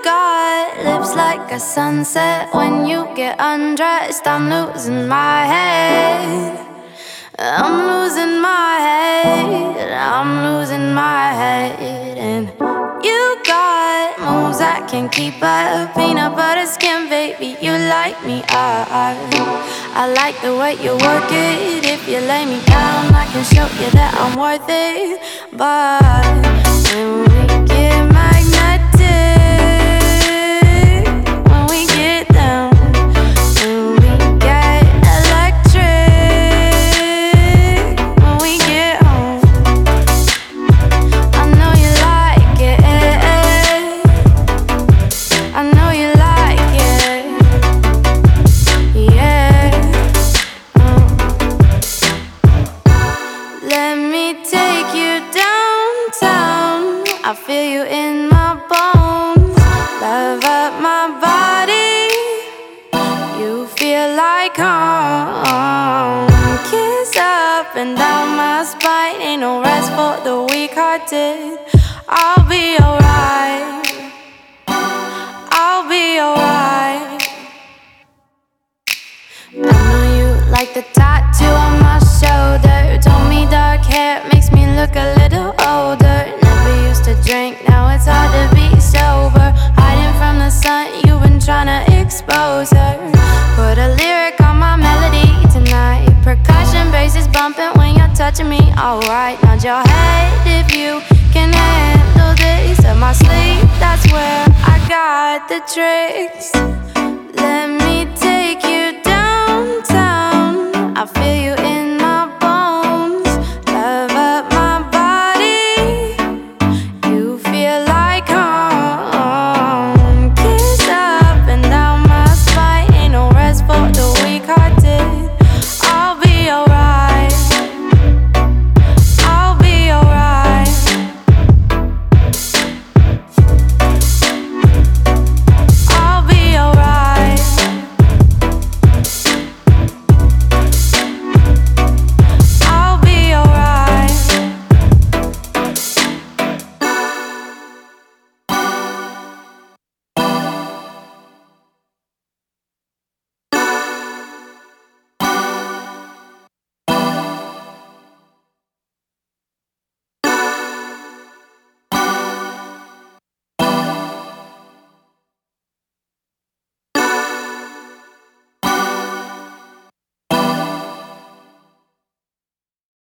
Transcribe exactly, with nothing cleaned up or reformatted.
got lips like a sunset. When you get undressed, I'm losing my head. I'm losing my head. I'm losing my head. And you got moves I can keep up. Peanut butter skin, baby, you like me. I, I, I like the way you work it. If you lay me down, I can show you that I'm worth it. But when we get magnetic, when we get down, when we get electric, when we get home, I know you like it. I know you like it. Yeah. Mm. Let me take you downtown. I feel you in my bones. Love up my body. You feel like home. Kiss up and down my spine. Ain't no rest for the weak-hearted. I'll be alright. I'll be alright. I know you like the tattoo on my shoulder. Told me dark hair makes me look a little older. Never used to drink, now it's hard to be sober. Hiding from the sun, you've been trying to expose her. Put a lyric on my melody tonight. Percussion bass is bumping when you're touching me. Alright, nod your head if you can handle this. Up my sleeve, that's where I got the tricks.